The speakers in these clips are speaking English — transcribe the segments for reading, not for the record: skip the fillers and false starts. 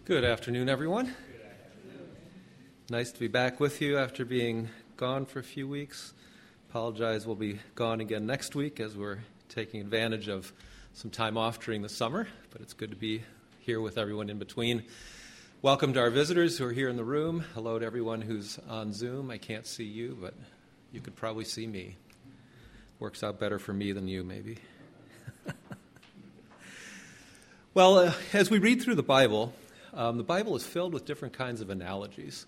Good afternoon, everyone. Nice to be back with you after being gone for a few weeks. Apologize, we'll be gone again next week as we're taking advantage of some time off during the summer, but it's good to be here with everyone in between. Welcome to our visitors who are here in the room. Hello to everyone who's on Zoom. I can't see you, but you could probably see me. Works out better for me than you, maybe. Well, as we read through the Bible is filled with different kinds of analogies.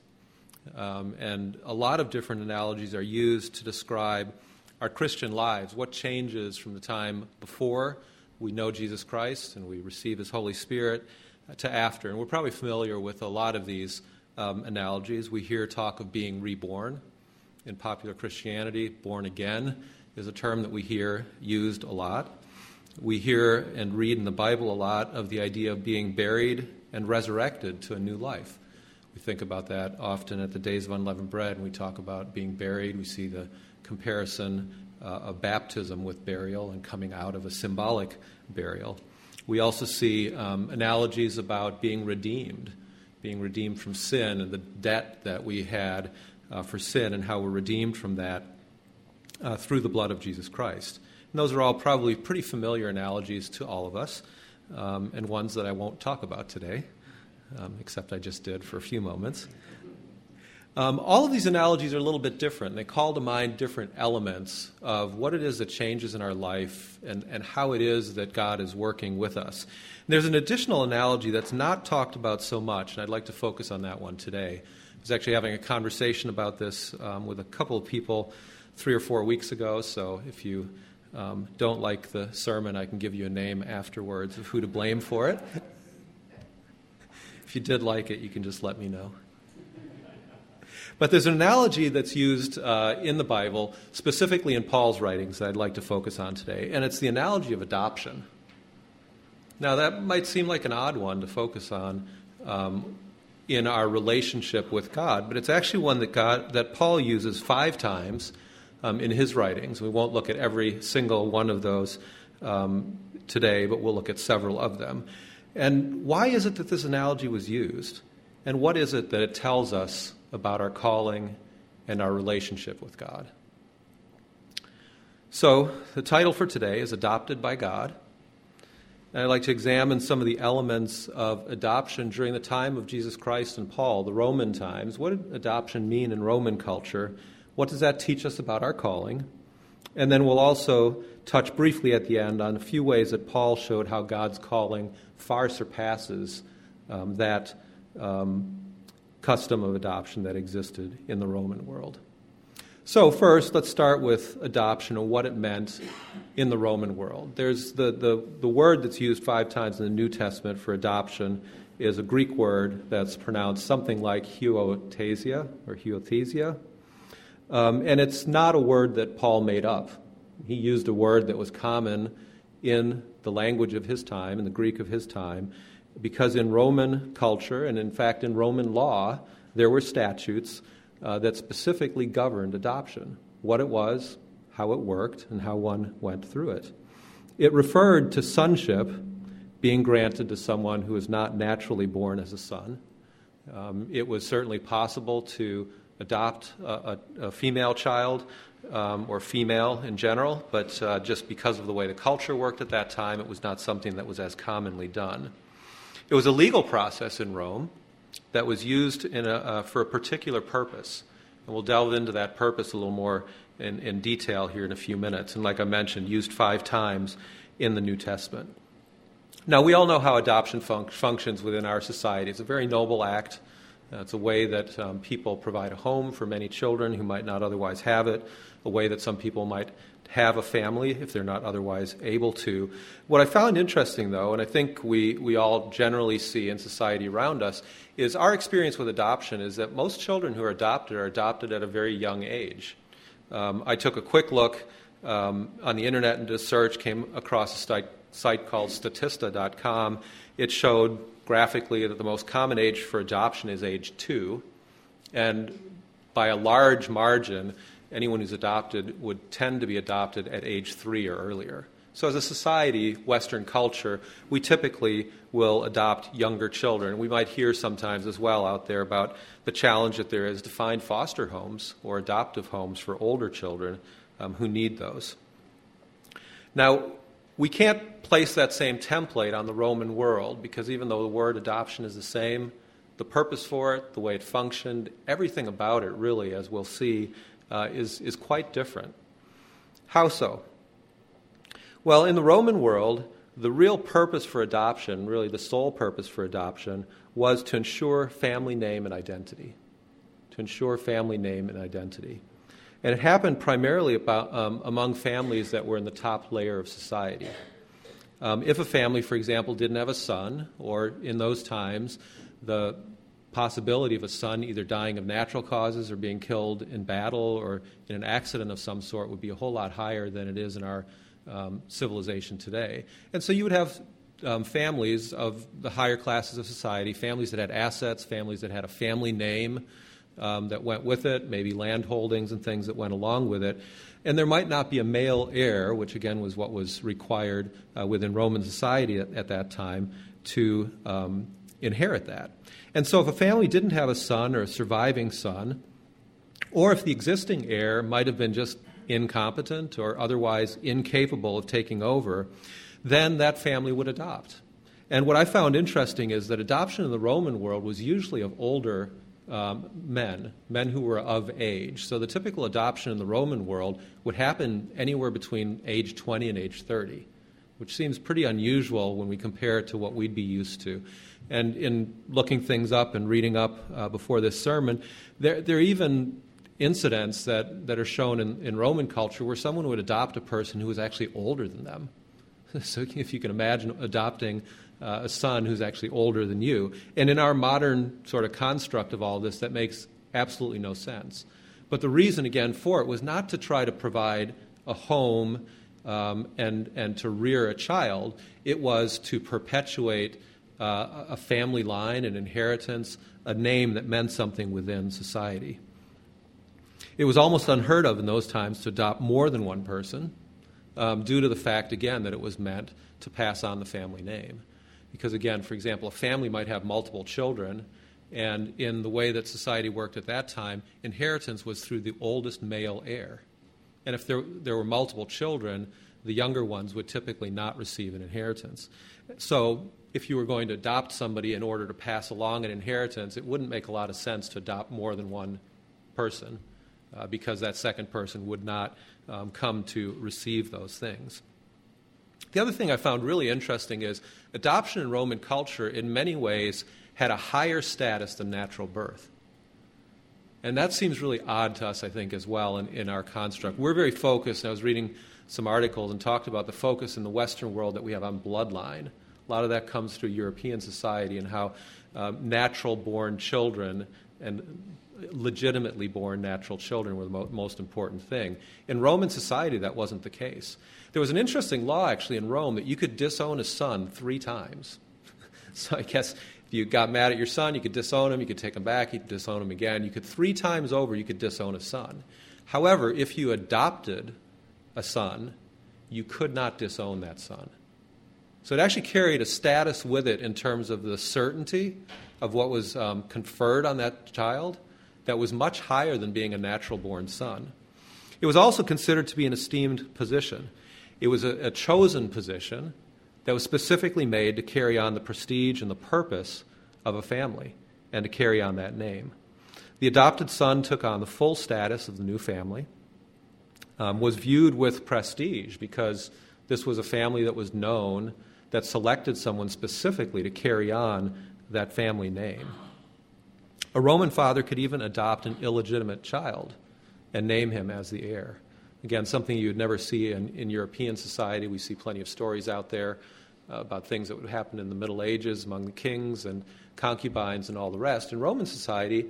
And a lot of different analogies are used to describe our Christian lives, what changes from the time before we know Jesus Christ and we receive His Holy Spirit to after. And we're probably familiar with a lot of these analogies. We hear talk of being reborn in popular Christianity. Born again is a term that we hear used a lot. We hear and read in the Bible a lot of the idea of being buried and resurrected to a new life. We think about that often at the Days of Unleavened Bread, and we talk about being buried. We see the comparison of baptism with burial and coming out of a symbolic burial. We also see analogies about being redeemed from sin and the debt that we had for sin and how we're redeemed from that through the blood of Jesus Christ. And those are all probably pretty familiar analogies to all of us, and ones that I won't talk about today, except I just did for a few moments. All of these analogies are a little bit different. They call to mind different elements of what it is that changes in our life and how it is that God is working with us. And there's an additional analogy that's not talked about so much, and I'd like to focus on that one today. I was actually having a conversation about this with a couple of people 3 or 4 weeks ago, so if you don't like the sermon, I can give you a name afterwards of who to blame for it. If you did like it, you can just let me know. But there's an analogy that's used in the Bible, specifically in Paul's writings, that I'd like to focus on today, and it's the analogy of adoption. Now, that might seem like an odd one to focus on in our relationship with God, but it's actually one that Paul uses 5 times in his writings. We won't look at every single one of those today, but we'll look at several of them. And why is it that this analogy was used? And what is it that it tells us about our calling and our relationship with God? So, the title for today is Adopted by God. And I'd like to examine some of the elements of adoption during the time of Jesus Christ and Paul, the Roman times. What did adoption mean in Roman culture? What does that teach us about our calling? And then we'll also touch briefly at the end on a few ways that Paul showed how God's calling far surpasses that custom of adoption that existed in the Roman world. So first, let's start with adoption and what it meant in the Roman world. There's the word that's used 5 times in the New Testament for adoption is a Greek word that's pronounced something like huiothesia or huiothesia. And it's not a word that Paul made up. He used a word that was common in the language of his time, in the Greek of his time, because in Roman culture, and in fact in Roman law, there were statutes that specifically governed adoption, what it was, how it worked, and how one went through it. It referred to sonship being granted to someone who is not naturally born as a son. It was certainly possible to adopt a female child or female in general, but just because of the way the culture worked at that time, it was not something that was as commonly done. It was a legal process in Rome that was used for a particular purpose, and we'll delve into that purpose a little more in detail here in a few minutes, and like I mentioned, used 5 times in the New Testament. Now, we all know how adoption functions within our society. It's a very noble act. It's a way that people provide a home for many children who might not otherwise have it, a way that some people might have a family if they're not otherwise able to. What I found interesting, though, and I think we all generally see in society around us, is our experience with adoption is that most children who are adopted at a very young age. I took a quick look on the internet and did a search, came across a site called Statista.com. It showed graphically that the most common age for adoption is age 2, and by a large margin, anyone who's adopted would tend to be adopted at age 3 or earlier. So as a society, Western culture, we typically will adopt younger children. We might hear sometimes as well out there about the challenge that there is to find foster homes or adoptive homes for older children who need those. Now, we can't place that same template on the Roman world because even though the word adoption is the same, the purpose for it, the way it functioned, everything about it really, as we'll see, is quite different. How so? Well, in the Roman world, the real purpose for adoption, really the sole purpose for adoption, was to ensure family name and identity. To ensure family name and identity. And it happened primarily among families that were in the top layer of society. If a family, for example, didn't have a son, or in those times, the possibility of a son either dying of natural causes or being killed in battle or in an accident of some sort would be a whole lot higher than it is in our civilization today. And so you would have families of the higher classes of society, families that had assets, families that had a family name that went with it, maybe land holdings and things that went along with it. And there might not be a male heir, which again was what was required within Roman society at that time to inherit that. And so if a family didn't have a son or a surviving son, or if the existing heir might have been just incompetent or otherwise incapable of taking over, then that family would adopt. And what I found interesting is that adoption in the Roman world was usually of older men who were of age. So the typical adoption in the Roman world would happen anywhere between age 20 and age 30, which seems pretty unusual when we compare it to what we'd be used to. And in looking things up and reading up before this sermon, there are even incidents that are shown in Roman culture where someone would adopt a person who was actually older than them. So if you can imagine adopting a son who's actually older than you. And in our modern sort of construct of all this, that makes absolutely no sense. But the reason, again, for it was not to try to provide a home and to rear a child. It was to perpetuate a family line, an inheritance, a name that meant something within society. It was almost unheard of in those times to adopt more than one person due to the fact, again, that it was meant to pass on the family name. Because, again, for example, a family might have multiple children, and in the way that society worked at that time, inheritance was through the oldest male heir. And if there were multiple children, the younger ones would typically not receive an inheritance. So if you were going to adopt somebody in order to pass along an inheritance, it wouldn't make a lot of sense to adopt more than one person because that second person would not come to receive those things. The other thing I found really interesting is adoption in Roman culture in many ways had a higher status than natural birth. And that seems really odd to us, I think, as well in our construct. We're very focused, and I was reading some articles and talked about the focus in the Western world that we have on bloodline. A lot of that comes through European society and how natural-born children and legitimately born natural children were the most important thing. In Roman society, that wasn't the case. There was an interesting law, actually, in Rome that you could disown a son 3 times. So I guess if you got mad at your son, you could disown him, you could take him back, you could disown him again. You could 3 times over, you could disown a son. However, if you adopted a son, you could not disown that son. So it actually carried a status with it in terms of the certainty of what was conferred on that child that was much higher than being a natural-born son. It was also considered to be an esteemed position. It was a chosen position that was specifically made to carry on the prestige and the purpose of a family and to carry on that name. The adopted son took on the full status of the new family, was viewed with prestige because this was a family that was known, that selected someone specifically to carry on that family name. A Roman father could even adopt an illegitimate child and name him as the heir. Again, something you would never see in European society. We see plenty of stories out there about things that would happen in the Middle Ages among the kings and concubines and all the rest. In Roman society,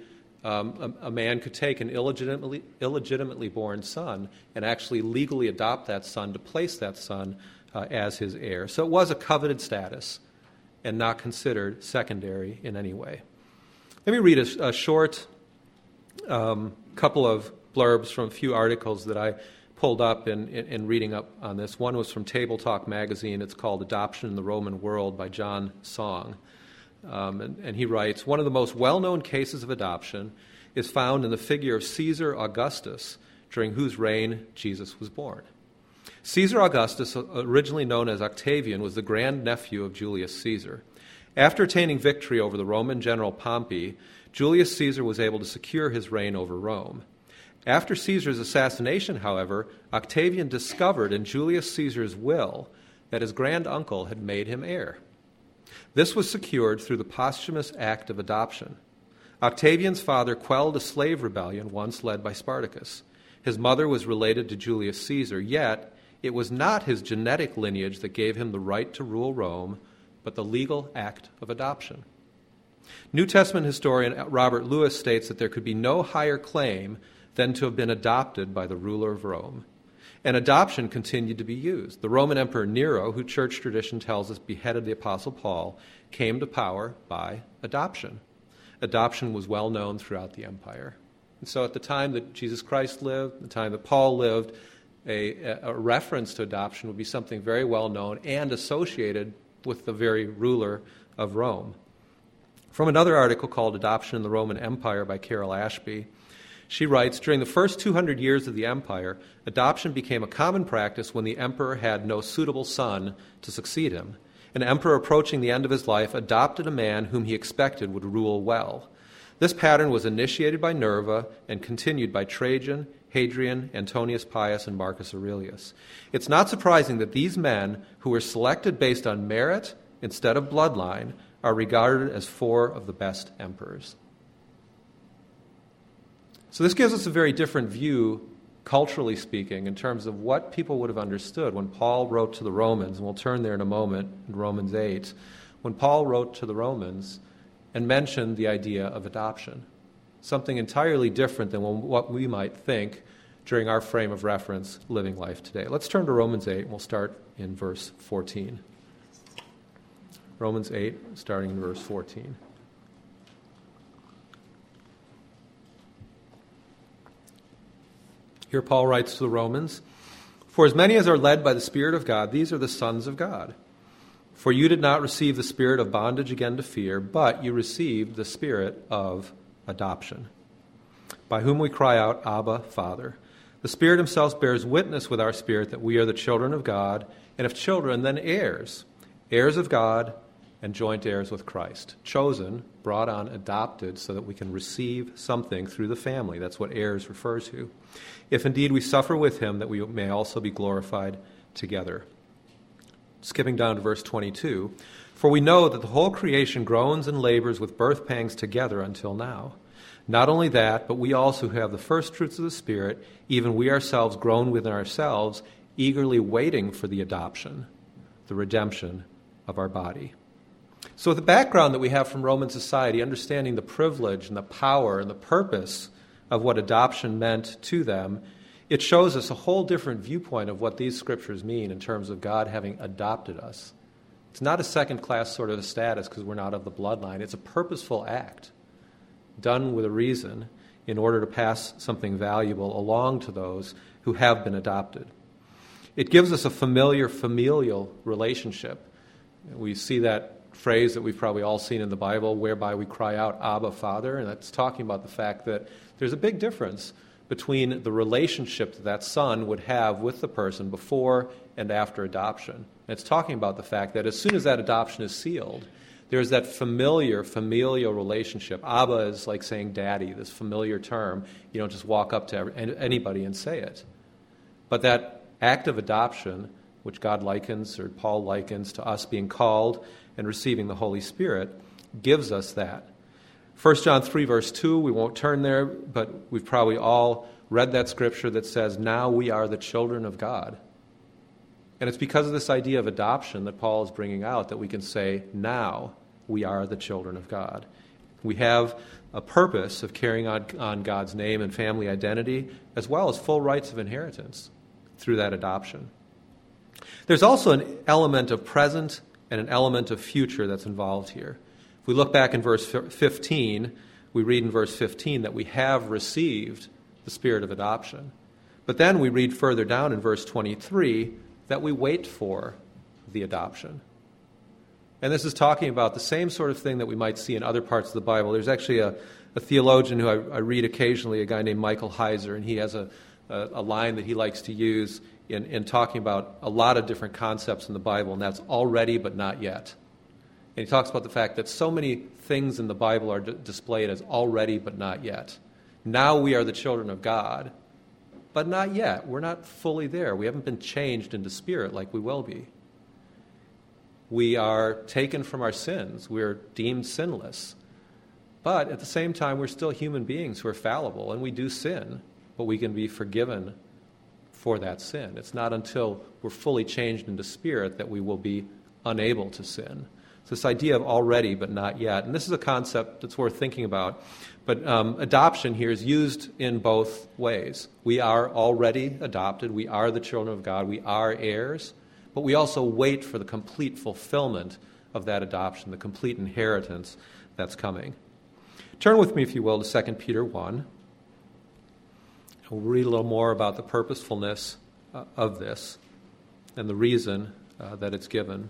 a man could take an illegitimately born son and actually legally adopt that son to place that son as his heir. So it was a coveted status and not considered secondary in any way. Let me read a short couple of blurbs from a few articles that I pulled up in reading up on this. One was from Table Talk magazine. It's called Adoption in the Roman World by John Song. And he writes, one of the most well-known cases of adoption is found in the figure of Caesar Augustus, during whose reign Jesus was born. Caesar Augustus, originally known as Octavian, was the grandnephew of Julius Caesar. After attaining victory over the Roman general Pompey, Julius Caesar was able to secure his reign over Rome. After Caesar's assassination, however, Octavian discovered in Julius Caesar's will that his granduncle had made him heir. This was secured through the posthumous act of adoption. Octavian's father quelled a slave rebellion once led by Spartacus. His mother was related to Julius Caesar, yet it was not his genetic lineage that gave him the right to rule Rome, but the legal act of adoption. New Testament historian Robert Lewis states that there could be no higher claim than to have been adopted by the ruler of Rome. And adoption continued to be used. The Roman Emperor Nero, who church tradition tells us beheaded the Apostle Paul, came to power by adoption. Adoption was well known throughout the empire. And so at the time that Jesus Christ lived, the time that Paul lived, a reference to adoption would be something very well known and associated with the very ruler of Rome. From another article called Adoption in the Roman Empire by Carol Ashby, she writes, during the first 200 years of the empire, adoption became a common practice when the emperor had no suitable son to succeed him. An emperor approaching the end of his life adopted a man whom he expected would rule well. This pattern was initiated by Nerva and continued by Trajan, Hadrian, Antonius Pius, and Marcus Aurelius. It's not surprising that these men, who were selected based on merit instead of bloodline, are regarded as four of the best emperors. So this gives us a very different view, culturally speaking, in terms of what people would have understood when Paul wrote to the Romans, and we'll turn there in a moment in Romans 8, when Paul wrote to the Romans and mentioned the idea of adoption, something entirely different than what we might think during our frame of reference living life today. Let's turn to Romans 8, and we'll start in verse 14. Romans 8, starting in verse 14. Here Paul writes to the Romans, "For as many as are led by the Spirit of God, these are the sons of God. For you did not receive the spirit of bondage again to fear, but you received the spirit of adoption, by whom we cry out, Abba, Father. The Spirit himself bears witness with our spirit that we are the children of God, and if children, then heirs, heirs of God, and joint heirs with Christ, chosen, brought on, adopted, so that we can receive something through the family." That's what heirs refers to. "If indeed we suffer with him, that we may also be glorified together." Skipping down to verse 22, "For we know that the whole creation groans and labors with birth pangs together until now. Not only that, but we also who have the first fruits of the Spirit, even we ourselves groan within ourselves, eagerly waiting for the adoption, the redemption of our body." So with the background that we have from Roman society, understanding the privilege and the power and the purpose of what adoption meant to them, it shows us a whole different viewpoint of what these scriptures mean in terms of God having adopted us. It's not a second-class sort of a status because we're not of the bloodline. It's a purposeful act done with a reason in order to pass something valuable along to those who have been adopted. It gives us a familial relationship. We see that phrase that we've probably all seen in the Bible, whereby we cry out, Abba, Father, and that's talking about the fact that there's a big difference between the relationship that son would have with the person before and after adoption. And it's talking about the fact that as soon as that adoption is sealed, there's that familial relationship. Abba is like saying daddy, this familiar term. You don't just walk up to anybody and say it. But that act of adoption, which God likens, or Paul likens, to us being called and receiving the Holy Spirit, gives us that. 1 John 3, verse 2, we won't turn there, but we've probably all read that scripture that says, now we are the children of God. And it's because of this idea of adoption that Paul is bringing out that we can say, now we are the children of God. We have a purpose of carrying on God's name and family identity, as well as full rights of inheritance through that adoption. There's also an element of present and an element of future that's involved here. If we look back in verse 15, we read in verse 15 that we have received the spirit of adoption. But then we read further down in verse 23 that we wait for the adoption. And this is talking about the same sort of thing that we might see in other parts of the Bible. There's actually a theologian who I read occasionally, a guy named Michael Heiser, and he has a line that he likes to use in talking about a lot of different concepts in the Bible, and that's already but not yet. And he talks about the fact that so many things in the Bible are displayed as already but not yet. Now we are the children of God, but not yet. We're not fully there. We haven't been changed into spirit like we will be. We are taken from our sins. We're deemed sinless. But at the same time, we're still human beings who are fallible, and we do sin, but we can be forgiven for that sin. It's not until we're fully changed into spirit that we will be unable to sin. So this idea of already but not yet, and this is a concept that's worth thinking about, but adoption here is used in both ways. We are already adopted. We are the children of God. We are heirs, but we also wait for the complete fulfillment of that adoption, the complete inheritance that's coming. Turn with me, if you will, to 2 Peter 1. We'll read a little more about the purposefulness of this and the reason that it's given.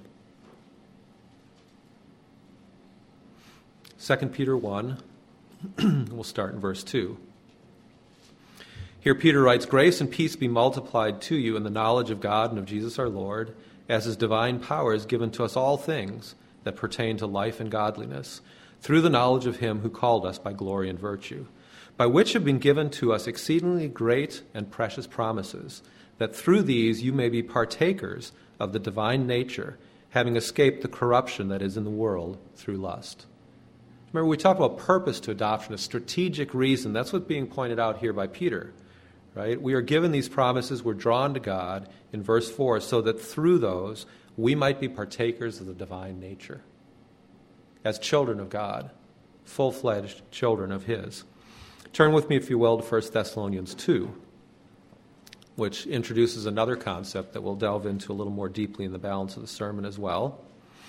2 Peter 1, we'll start in verse 2. Here Peter writes, "Grace and peace be multiplied to you in the knowledge of God and of Jesus our Lord, as his divine power is given to us all things that pertain to life and godliness, through the knowledge of him who called us by glory and virtue, by which have been given to us exceedingly great and precious promises, that through these you may be partakers of the divine nature, having escaped the corruption that is in the world through lust." Remember, we talk about purpose to adoption, a strategic reason. That's what's being pointed out here by Peter, right? We are given these promises. We're drawn to God in verse 4 so that through those we might be partakers of the divine nature as children of God, full-fledged children of his. Turn with me, if you will, to 1 Thessalonians 2, which introduces another concept that we'll delve into a little more deeply in the balance of the sermon as well.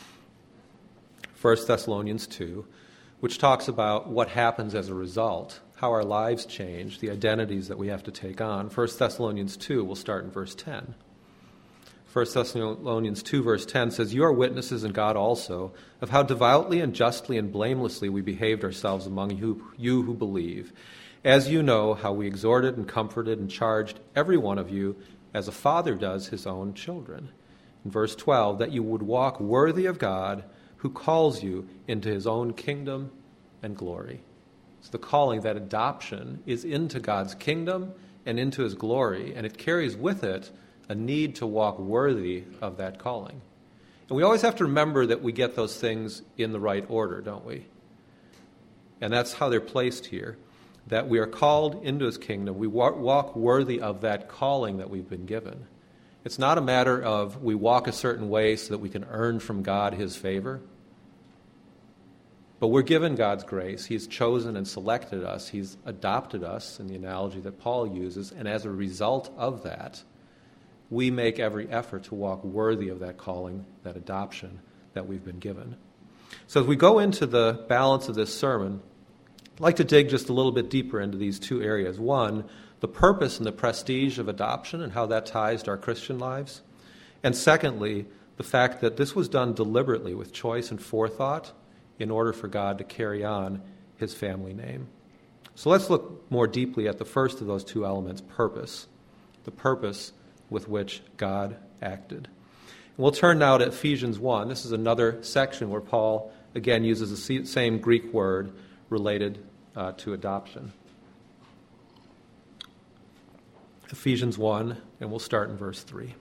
1 Thessalonians 2, which talks about what happens as a result, how our lives change, the identities that we have to take on. 1 Thessalonians 2, we'll start in verse 10. 1 Thessalonians 2, verse 10 says, "You are witnesses, and God also, of how devoutly and justly and blamelessly we behaved ourselves among you who believe. As you know, how we exhorted and comforted and charged every one of you as a father does his own children." In verse 12, "that you would walk worthy of God, who calls you into his own kingdom and glory." So the calling, that adoption, is into God's kingdom and into his glory, and it carries with it a need to walk worthy of that calling. And we always have to remember that we get those things in the right order, don't we? And that's how they're placed here, that we are called into his kingdom. We walk worthy of that calling that we've been given. It's not a matter of we walk a certain way so that we can earn from God his favor. But we're given God's grace. He's chosen and selected us. He's adopted us, in the analogy that Paul uses. And as a result of that, we make every effort to walk worthy of that calling, that adoption that we've been given. So as we go into the balance of this sermon, I'd like to dig just a little bit deeper into these two areas. One, the purpose and the prestige of adoption and how that ties to our Christian lives. And secondly, the fact that this was done deliberately with choice and forethought in order for God to carry on his family name. So let's look more deeply at the first of those two elements, purpose, the purpose with which God acted. And we'll turn now to Ephesians 1. This is another section where Paul, again, uses the same Greek word related to adoption. Ephesians 1, and we'll start in verse 3.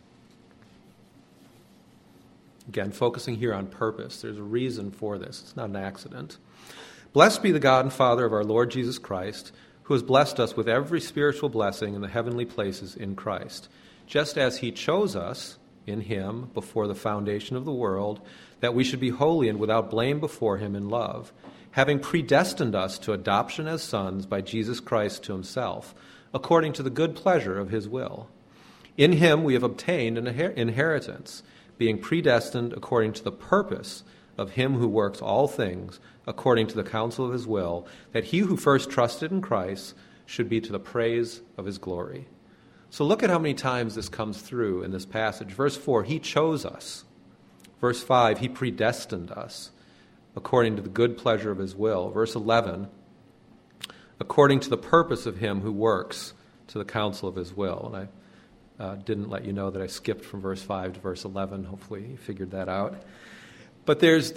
Again, focusing here on purpose. There's a reason for this. It's not an accident. "Blessed be the God and Father of our Lord Jesus Christ, who has blessed us with every spiritual blessing in the heavenly places in Christ, just as he chose us in him before the foundation of the world, that we should be holy and without blame before him in love, having predestined us to adoption as sons by Jesus Christ to himself, according to the good pleasure of his will. In him we have obtained an inheritance, being predestined according to the purpose of him who works all things according to the counsel of his will, that he who first trusted in Christ should be to the praise of his glory. So look at how many times this comes through in this passage. Verse 4, he chose us. Verse 5, he predestined us according to the good pleasure of his will. Verse 11, according to the purpose of him who works to the counsel of his will. And I didn't let you know that I skipped from verse 5 to verse 11. Hopefully you figured that out. But there's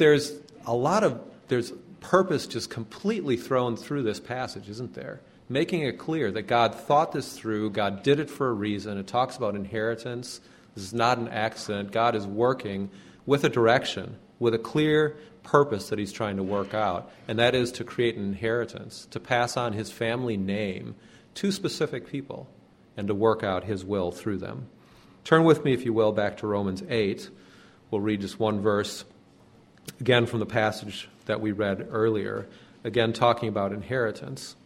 purpose just completely thrown through this passage, isn't there? Making it clear that God thought this through. God did it for a reason. It talks about inheritance. This is not an accident. God is working with a direction, with a clear purpose that he's trying to work out, and that is to create an inheritance, to pass on his family name to specific people, and to work out his will through them. Turn with me, if you will, back to Romans 8. We'll read just one verse, again from the passage that we read earlier, again talking about inheritance.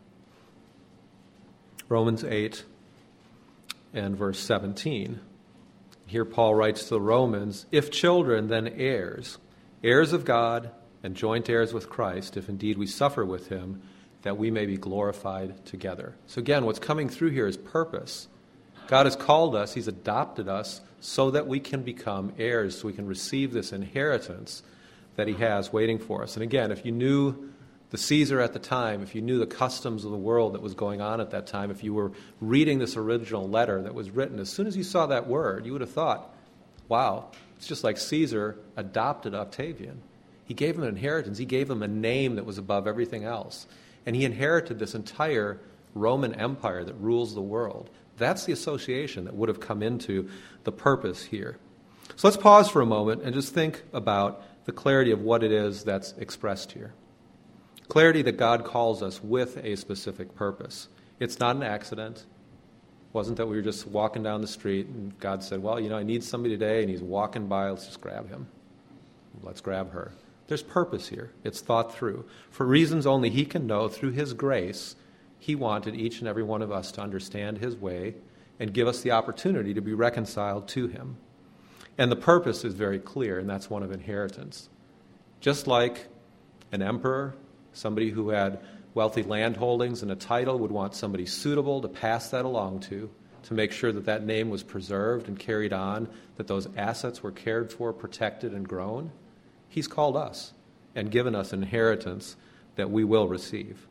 Romans 8 and verse 17. Here Paul writes to the Romans, if children, then heirs, heirs of God and joint heirs with Christ, if indeed we suffer with him, that we may be glorified together. So again, what's coming through here is purpose. God has called us, he's adopted us, so that we can become heirs, so we can receive this inheritance that he has waiting for us. And again, if you knew the Caesar at the time, if you knew the customs of the world that was going on at that time, if you were reading this original letter that was written, as soon as you saw that word, you would have thought, wow, it's just like Caesar adopted Octavian. He gave him an inheritance. He gave him a name that was above everything else. And he inherited this entire Roman Empire that rules the world. That's the association that would have come into the purpose here. So let's pause for a moment and just think about the clarity of what it is that's expressed here. Clarity that God calls us with a specific purpose. It's not an accident. It wasn't that we were just walking down the street and God said, well, I need somebody today, and he's walking by, let's just grab him. Let's grab her. There's purpose here. It's thought through. For reasons only he can know, through his grace, he wanted each and every one of us to understand his way and give us the opportunity to be reconciled to him. And the purpose is very clear, and that's one of inheritance. Just like an emperor, somebody who had wealthy land holdings and a title would want somebody suitable to pass that along to make sure that that name was preserved and carried on, that those assets were cared for, protected, and grown. He's called us and given us inheritance that we will receive.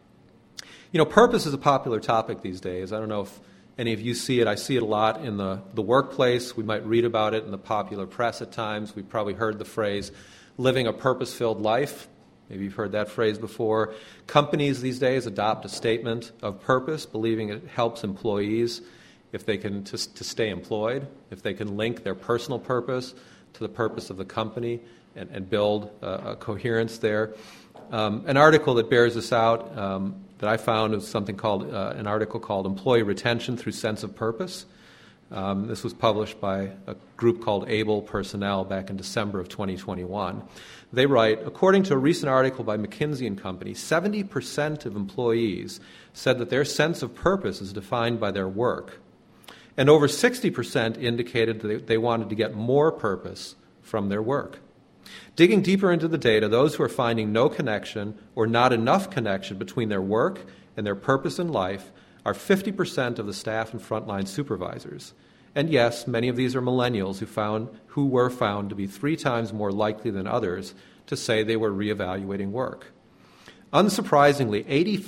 Purpose is a popular topic these days. I don't know if any of you see it. I see it a lot in the workplace. We might read about it in the popular press at times. We've probably heard the phrase, living a purpose-filled life. Maybe you've heard that phrase before. Companies these days adopt a statement of purpose, believing it helps employees if they can to stay employed, if they can link their personal purpose to the purpose of the company and build a coherence there. An article that bears this out that I found was something called an article called Employee Retention Through Sense of Purpose. This was published by a group called Able Personnel back in December of 2021. They write, according to a recent article by McKinsey & Company, 70% of employees said that their sense of purpose is defined by their work. And over 60% indicated that they wanted to get more purpose from their work. Digging deeper into the data, those who are finding no connection or not enough connection between their work and their purpose in life are 50% of the staff and frontline supervisors. And yes, many of these are millennials who were found to be 3 times more likely than others to say they were reevaluating work. Unsurprisingly,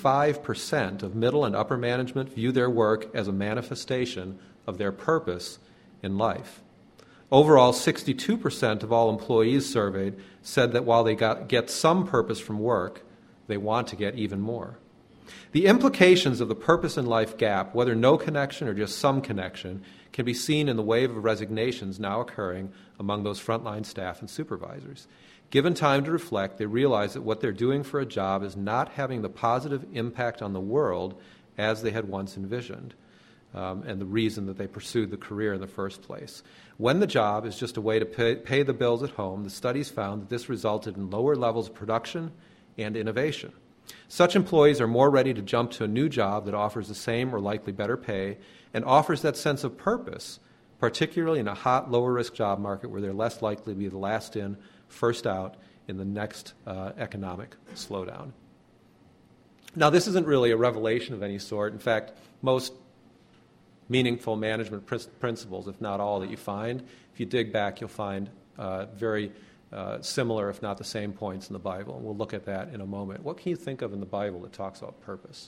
85% of middle and upper management view their work as a manifestation of their purpose in life. Overall, 62% of all employees surveyed said that while they get some purpose from work, they want to get even more. The implications of the purpose in life gap, whether no connection or just some connection, can be seen in the wave of resignations now occurring among those frontline staff and supervisors. Given time to reflect, they realize that what they're doing for a job is not having the positive impact on the world as they had once envisioned, and the reason that they pursued the career in the first place. When the job is just a way to pay the bills at home, the studies found that this resulted in lower levels of production and innovation. Such employees are more ready to jump to a new job that offers the same or likely better pay and offers that sense of purpose, particularly in a hot, lower-risk job market where they're less likely to be the last in, first out in the next economic slowdown. Now, this isn't really a revelation of any sort. In fact, most meaningful management principles, if not all, that you find. If you dig back, you'll find very similar, if not the same points in the Bible. We'll look at that in a moment. What can you think of in the Bible that talks about purpose?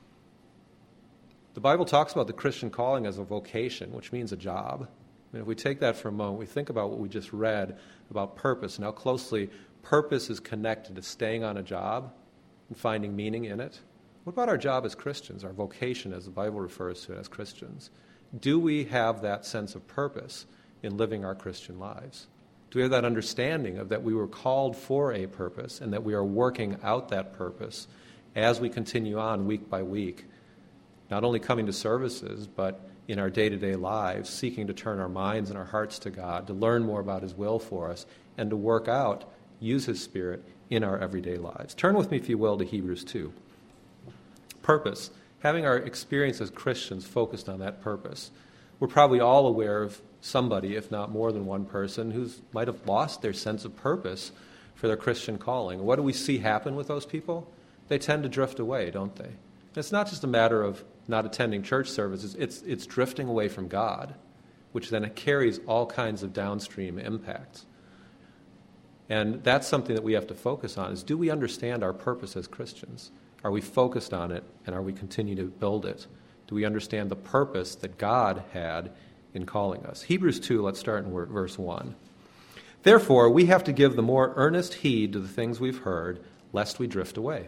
The Bible talks about the Christian calling as a vocation, which means a job. And if we take that for a moment, we think about what we just read about purpose and how closely purpose is connected to staying on a job and finding meaning in it. What about our job as Christians, our vocation as the Bible refers to it as Christians? Do we have that sense of purpose in living our Christian lives? Do we have that understanding of that we were called for a purpose and that we are working out that purpose as we continue on week by week, not only coming to services, but in our day-to-day lives, seeking to turn our minds and our hearts to God, to learn more about His will for us, and to work out, use His Spirit in our everyday lives. Turn with me, if you will, to Hebrews 2. Purpose. Having our experience as Christians focused on that purpose. We're probably all aware of somebody, if not more than one person, who might have lost their sense of purpose for their Christian calling. What do we see happen with those people? They tend to drift away, don't they? It's not just a matter of not attending church services. It's drifting away from God, which then carries all kinds of downstream impacts. And that's something that we have to focus on, is do we understand our purpose as Christians? Are we focused on it, and are we continuing to build it? Do we understand the purpose that God had in calling us? Hebrews 2, let's start in verse 1. Therefore, we have to give the more earnest heed to the things we've heard, lest we drift away.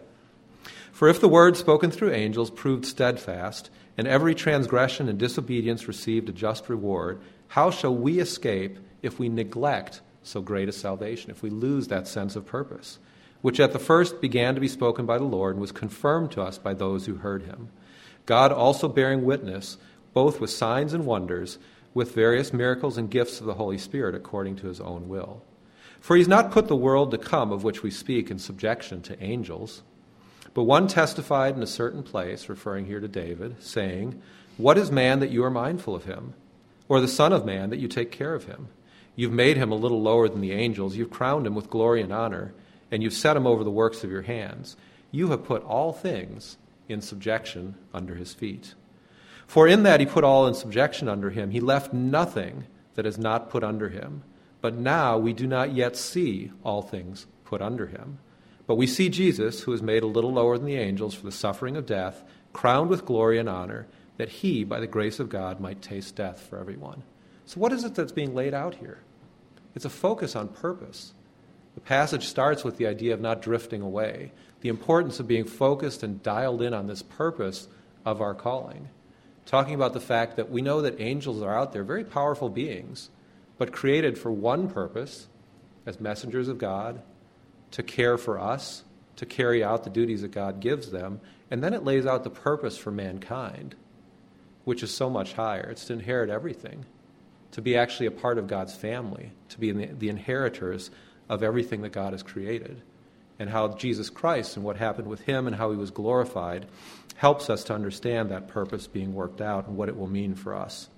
For if the word spoken through angels proved steadfast, and every transgression and disobedience received a just reward, how shall we escape if we neglect so great a salvation, if we lose that sense of purpose, which at the first began to be spoken by the Lord and was confirmed to us by those who heard him? God also bearing witness, both with signs and wonders, with various miracles and gifts of the Holy Spirit according to his own will. For he has not put the world to come of which we speak in subjection to angels. But one testified in a certain place, referring here to David, saying, What is man that you are mindful of him? Or the Son of Man that you take care of him? You've made him a little lower than the angels. You've crowned him with glory and honor, and you've set him over the works of your hands. You have put all things in subjection under his feet. For in that he put all in subjection under him, he left nothing that is not put under him. But now we do not yet see all things put under him. But we see Jesus, who is made a little lower than the angels for the suffering of death, crowned with glory and honor, that he, by the grace of God, might taste death for everyone. So what is it that's being laid out here? It's a focus on purpose. The passage starts with the idea of not drifting away, the importance of being focused and dialed in on this purpose of our calling. Talking about the fact that we know that angels are out there, very powerful beings, but created for one purpose, as messengers of God, to care for us, to carry out the duties that God gives them, and then it lays out the purpose for mankind, which is so much higher. It's to inherit everything, to be actually a part of God's family, to be the inheritors of everything that God has created, and how Jesus Christ and what happened with him and how he was glorified helps us to understand that purpose being worked out and what it will mean for us.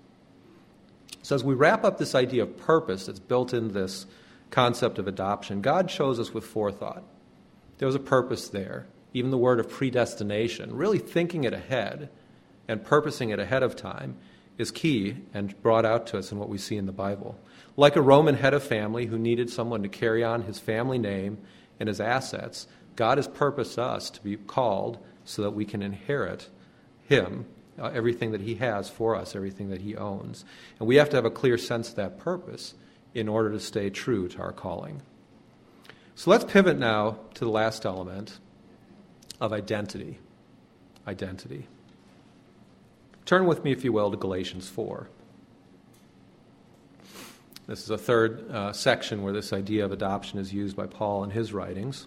So as we wrap up this idea of purpose that's built in this concept of adoption, God chose us with forethought. There was a purpose there. Even the word of predestination, really thinking it ahead and purposing it ahead of time, is key and brought out to us in what we see in the Bible. Like a Roman head of family who needed someone to carry on his family name and his assets, God has purposed us to be called so that we can inherit him, everything that he has for us, everything that he owns. And we have to have a clear sense of that purpose in order to stay true to our calling. So let's pivot now to the last element of identity. Identity. Turn with me, if you will, to Galatians 4. This is a third section where this idea of adoption is used by Paul in his writings.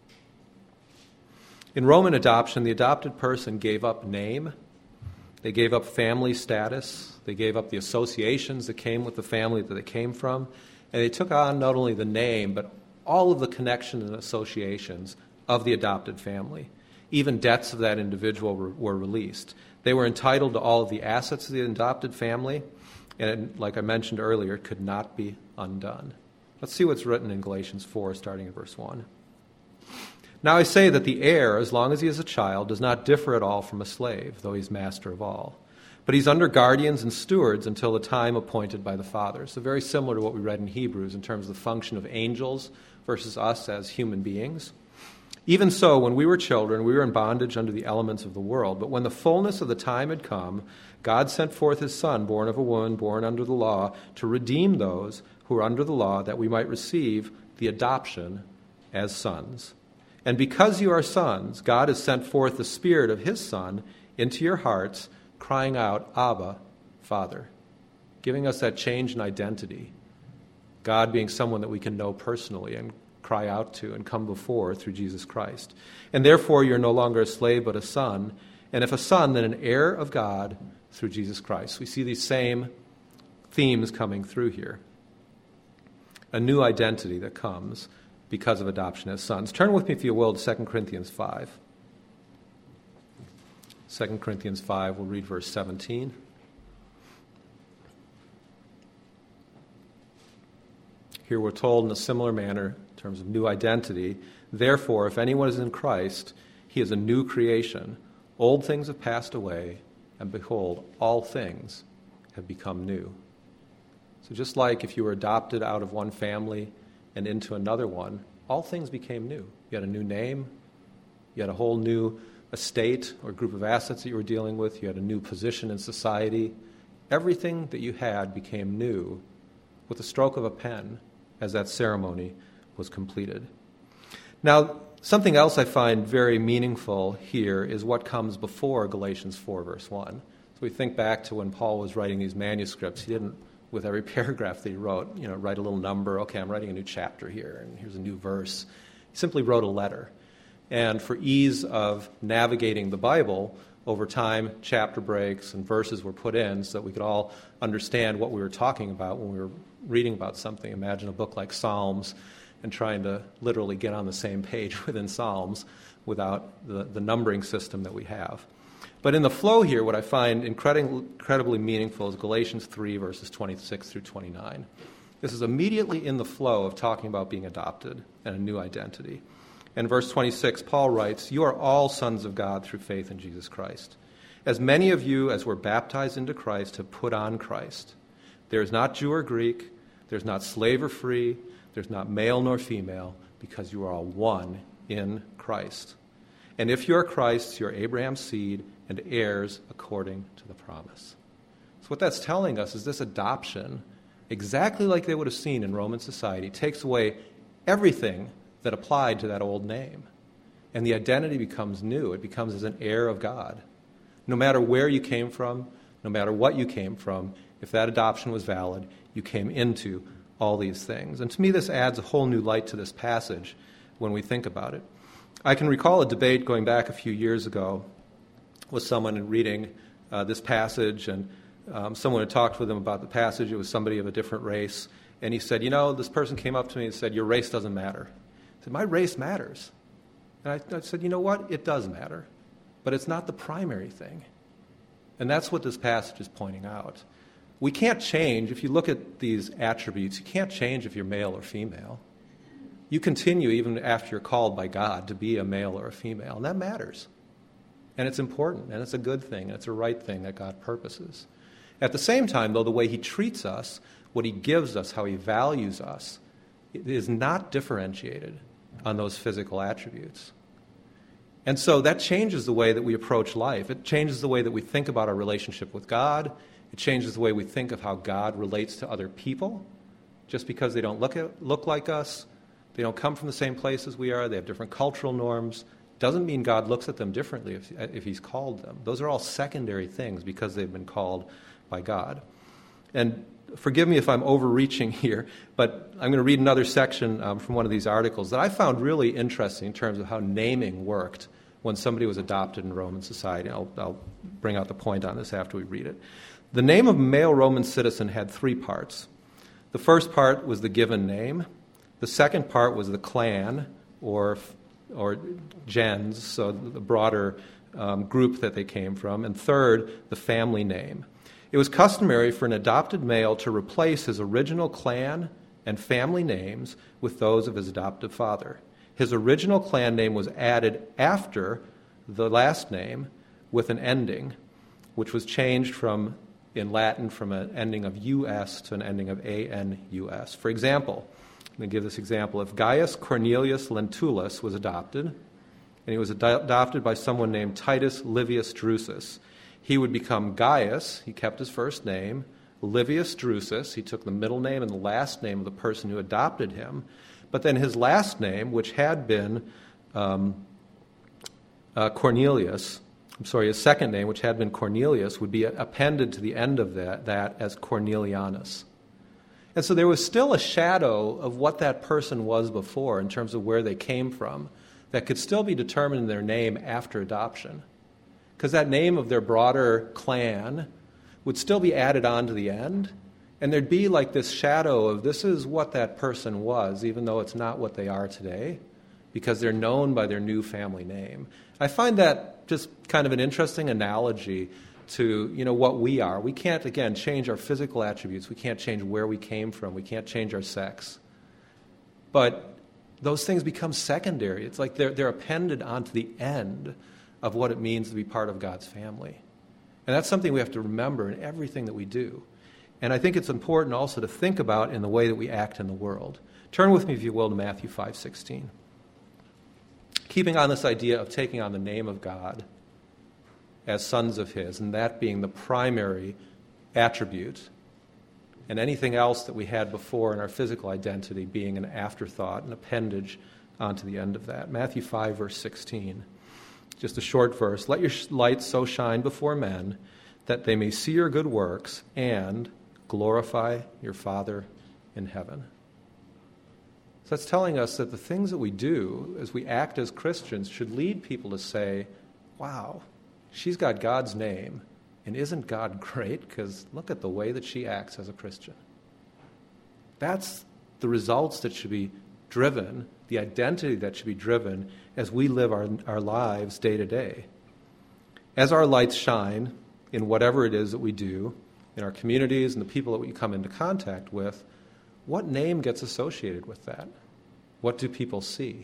In Roman adoption, the adopted person gave up name, they gave up family status, they gave up the associations that came with the family that they came from, and they took on not only the name, but all of the connections and associations of the adopted family. Even debts of that individual were released. They were entitled to all of the assets of the adopted family, and like I mentioned earlier, it could not be undone. Let's see what's written in Galatians 4, starting in verse 1. Now I say that the heir, as long as he is a child, does not differ at all from a slave, though he is master of all. But he's under guardians and stewards until the time appointed by the Father. So very similar to what we read in Hebrews in terms of the function of angels versus us as human beings. Even so, when we were children, we were in bondage under the elements of the world. But when the fullness of the time had come, God sent forth his Son, born of a woman, born under the law, to redeem those who are under the law, that we might receive the adoption as sons. And because you are sons, God has sent forth the Spirit of his Son into your hearts, crying out, Abba, Father, giving us that change in identity. God being someone that we can know personally and cry out to and come before through Jesus Christ. And therefore you're no longer a slave but a son, and if a son, then an heir of God through Jesus Christ. We see these same themes coming through here. A new identity that comes because of adoption as sons. Turn with me, if you will, to 2 Corinthians 5. 2 Corinthians 5, we'll read verse 17. Here we're told in a similar manner, in terms of new identity, therefore, if anyone is in Christ, he is a new creation. Old things have passed away, and behold, all things have become new. So just like if you were adopted out of one family and into another one, all things became new. You had a new name, you had a whole new estate or group of assets that you were dealing with, you had a new position in society. Everything that you had became new with the stroke of a pen as that ceremony was completed. Now, something else I find very meaningful here is what comes before Galatians 4, verse 1. So we think back to when Paul was writing these manuscripts. He didn't, with every paragraph that he wrote, write a little number. Okay, I'm writing a new chapter here, and here's a new verse. He simply wrote a letter. And for ease of navigating the Bible, over time, chapter breaks and verses were put in so that we could all understand what we were talking about when we were reading about something. Imagine a book like Psalms and trying to literally get on the same page within Psalms without the numbering system that we have. But in the flow here, what I find incredibly meaningful is Galatians 3, verses 26 through 29. This is immediately in the flow of talking about being adopted and a new identity. In verse 26, Paul writes, "You are all sons of God through faith in Jesus Christ. As many of you as were baptized into Christ have put on Christ. There is not Jew or Greek, there's not slave or free, there's not male nor female, because you are all one in Christ. And if you are Christ's, you are Abraham's seed and heirs according to the promise." So what that's telling us is this adoption, exactly like they would have seen in Roman society, takes away everything that applied to that old name. And the identity becomes new. It becomes as an heir of God. No matter where you came from, no matter what you came from, if that adoption was valid, you came into all these things. And to me, this adds a whole new light to this passage when we think about it. I can recall a debate going back a few years ago with someone reading this passage, and someone had talked with him about the passage. It was somebody of a different race. And he said, this person came up to me and said, "Your race doesn't matter." I said, "My race matters." And I said, "You know what? It does matter. But it's not the primary thing." And that's what this passage is pointing out. We can't change, if you look at these attributes, you can't change if you're male or female. You continue even after you're called by God to be a male or a female, and that matters. And it's important, and it's a good thing, and it's a right thing that God purposes. At the same time, though, the way he treats us, what he gives us, how he values us, it is not differentiated on those physical attributes. And so that changes the way that we approach life. It changes the way that we think about our relationship with God. It changes the way we think of how God relates to other people. Just because they don't look like us, they don't come from the same place as we are, they have different cultural norms, doesn't mean God looks at them differently if he's called them. Those are all secondary things because they've been called by God. And forgive me if I'm overreaching here, but I'm going to read another section from one of these articles that I found really interesting in terms of how naming worked when somebody was adopted in Roman society. I'll bring out the point on this after we read it. The name of a male Roman citizen had three parts. The first part was the given name. The second part was the clan or gens, so the broader group that they came from. And third, the family name. It was customary for an adopted male to replace his original clan and family names with those of his adoptive father. His original clan name was added after the last name with an ending. which was changed in Latin from an ending of us to an ending of anus. For example, I'm going to give this example. If Gaius Cornelius Lentulus was adopted, and he was adopted by someone named Titus Livius Drusus, he would become Gaius, he kept his first name, Livius Drusus, he took the middle name and the last name of the person who adopted him, but then his last name, which had been his second name, which had been Cornelius, would be appended to the end of that as Cornelianus. And so there was still a shadow of what that person was before in terms of where they came from that could still be determined in their name after adoption. Because that name of their broader clan would still be added on to the end, and there'd be like this shadow of this is what that person was, even though it's not what they are today, because they're known by their new family name. I find that just kind of an interesting analogy to what we are. We can't, again, change our physical attributes. We can't change where we came from. We can't change our sex. But those things become secondary. It's like they're appended onto the end of what it means to be part of God's family. And that's something we have to remember in everything that we do. And I think it's important also to think about in the way that we act in the world. Turn with me, if you will, to Matthew 5:16. Keeping on this idea of taking on the name of God as sons of His, and that being the primary attribute, and anything else that we had before in our physical identity being an afterthought, an appendage onto the end of that. Matthew 5, verse 16. Just a short verse. Let your light so shine before men that they may see your good works and glorify your Father in heaven. So that's telling us that the things that we do as we act as Christians should lead people to say, wow, she's got God's name, and isn't God great? Because look at the way that she acts as a Christian. That's the results that should be driven, the identity that should be driven as we live our lives day to day. As our lights shine in whatever it is that we do, in our communities and the people that we come into contact with, what name gets associated with that? What do people see?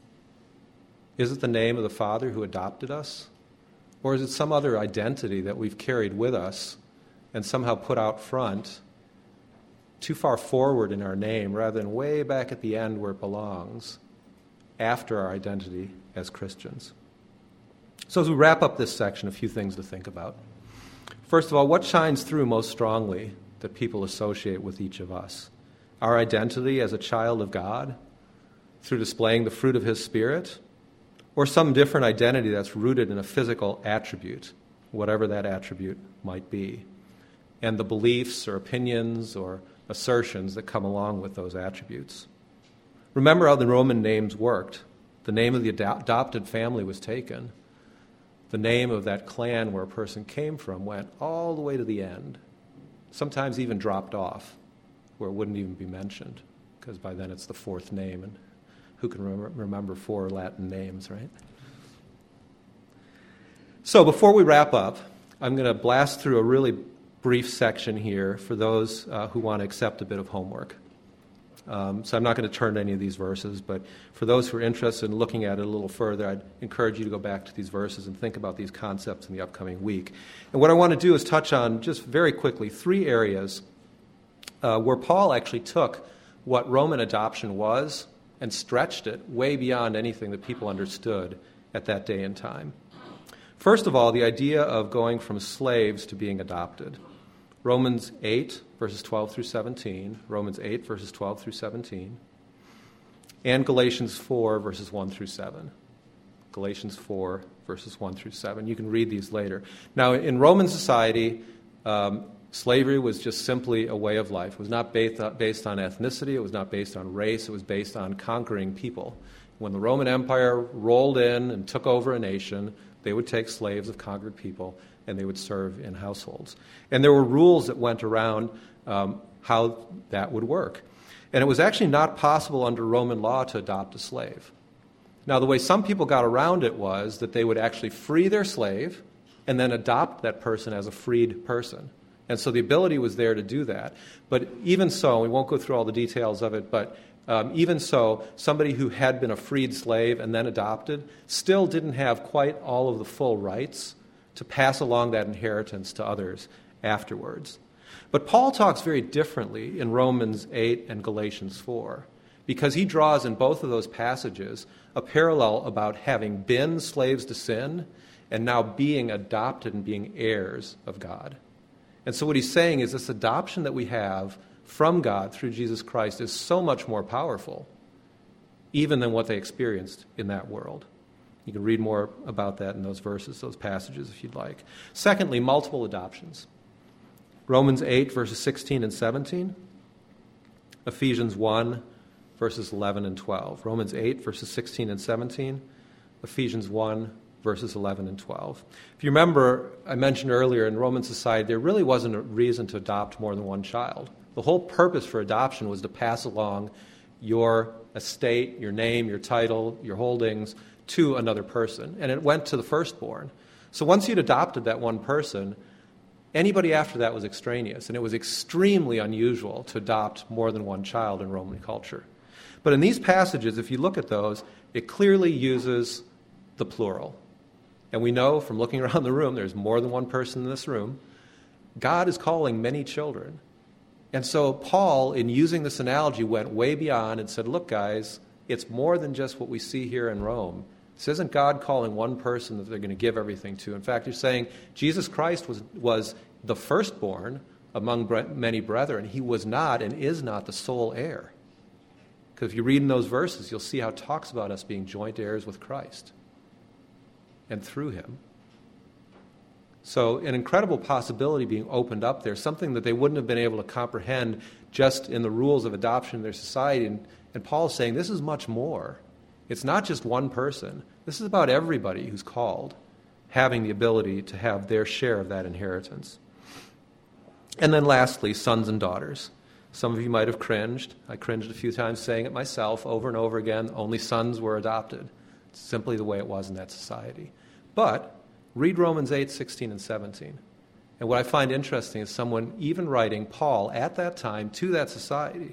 Is it the name of the Father who adopted us? Or is it some other identity that we've carried with us and somehow put out front too far forward in our name rather than way back at the end where it belongs after our identity as Christians? So as we wrap up this section, a few things to think about. First of all, what shines through most strongly that people associate with each of us? Our identity as a child of God through displaying the fruit of His Spirit, or some different identity that's rooted in a physical attribute, whatever that attribute might be, and the beliefs or opinions or assertions that come along with those attributes. Remember how the Roman names worked. The name of the adopted family was taken. The name of that clan where a person came from went all the way to the end, sometimes even dropped off, where it wouldn't even be mentioned, because by then it's the fourth name, and who can remember 4 Latin names, right? So before we wrap up, I'm going to blast through a really brief section here for those who want to accept a bit of homework. So I'm not going to turn to any of these verses, but for those who are interested in looking at it a little further, I'd encourage you to go back to these verses and think about these concepts in the upcoming week. And what I want to do is touch on, just very quickly, 3 areas where Paul actually took what Roman adoption was and stretched it way beyond anything that people understood at that day and time. First of all, the idea of going from slaves to being adopted. Romans 8, verses 12 through 17, Romans 8, verses 12 through 17, and Galatians 4, verses 1 through 7. Galatians 4, verses 1 through 7. You can read these later. Now, in Roman society, slavery was just simply a way of life. It was not based on ethnicity. It was not based on race. It was based on conquering people. When the Roman Empire rolled in and took over a nation, they would take slaves of conquered people and they would serve in households. And there were rules that went around how that would work. And it was actually not possible under Roman law to adopt a slave. Now, the way some people got around it was that they would actually free their slave and then adopt that person as a freed person. And so the ability was there to do that. But even so, we won't go through all the details of it, but even so, somebody who had been a freed slave and then adopted still didn't have quite all of the full rights to pass along that inheritance to others afterwards. But Paul talks very differently in Romans 8 and Galatians 4, because he draws in both of those passages a parallel about having been slaves to sin and now being adopted and being heirs of God. And so what he's saying is this adoption that we have from God through Jesus Christ is so much more powerful, even than what they experienced in that world. You can read more about that in those verses, those passages, if you'd like. Secondly, multiple adoptions. Romans 8, verses 16 and 17. Ephesians 1, verses 11 and 12. Romans 8, verses 16 and 17. Ephesians 1, verses 11 and 12. If you remember, I mentioned earlier in Roman society, there really wasn't a reason to adopt more than one child. The whole purpose for adoption was to pass along your estate, your name, your title, your holdings to another person. And it went to the firstborn. So once you'd adopted that one person, anybody after that was extraneous. And it was extremely unusual to adopt more than one child in Roman culture. But in these passages, if you look at those, it clearly uses the plural. And we know from looking around the room, there's more than one person in this room. God is calling many children. And so Paul, in using this analogy, went way beyond and said, look, guys, it's more than just what we see here in Rome. This isn't God calling one person that they're going to give everything to. In fact, he's saying Jesus Christ was the firstborn among many brethren. He was not and is not the sole heir. Because if you read in those verses, you'll see how it talks about us being joint heirs with Christ and through him. So an incredible possibility being opened up there, something that they wouldn't have been able to comprehend just in the rules of adoption in their society. And Paul's saying this is much more. It's not just one person. This is about everybody who's called, having the ability to have their share of that inheritance. And then lastly, sons and daughters. Some of you might have cringed. I cringed a few times saying it myself over and over again. Only sons were adopted. It's simply the way it was in that society. But read Romans 8, 16, and 17. And what I find interesting is someone even writing, Paul, at that time to that society,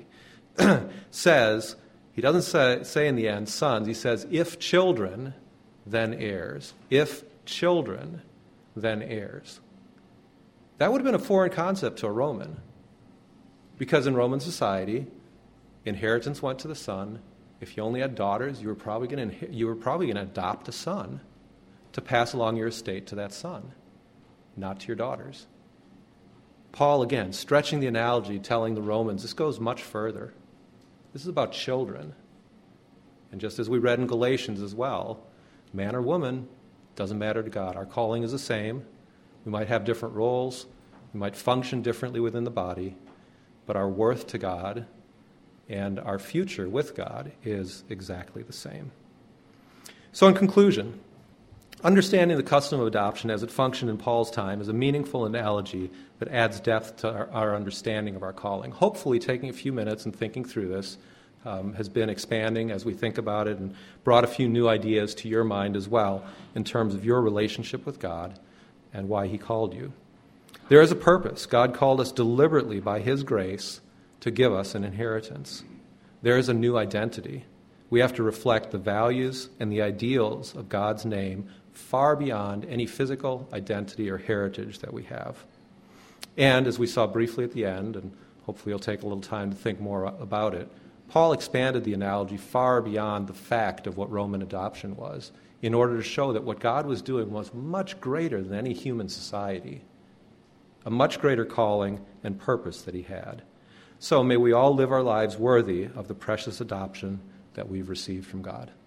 says, he doesn't say in the end, sons. He says, if children, then heirs. If children, then heirs. That would have been a foreign concept to a Roman. Because in Roman society, inheritance went to the son. If you only had daughters, you were probably going to adopt a son to pass along your estate to that son, not to your daughters. Paul, again, stretching the analogy, telling the Romans, this goes much further. This is about children. And just as we read in Galatians as well, man or woman, doesn't matter to God. Our calling is the same. We might have different roles. We might function differently within the body. But our worth to God and our future with God is exactly the same. So in conclusion, understanding the custom of adoption as it functioned in Paul's time is a meaningful analogy that adds depth to our understanding of our calling. Hopefully taking a few minutes and thinking through this has been expanding as we think about it and brought a few new ideas to your mind as well in terms of your relationship with God and why he called you. There is a purpose. God called us deliberately by his grace to give us an inheritance. There is a new identity. We have to reflect the values and the ideals of God's name far beyond any physical identity or heritage that we have. And as we saw briefly at the end, and hopefully you'll take a little time to think more about it, Paul expanded the analogy far beyond the fact of what Roman adoption was in order to show that what God was doing was much greater than any human society, a much greater calling and purpose that he had. So may we all live our lives worthy of the precious adoption that we've received from God.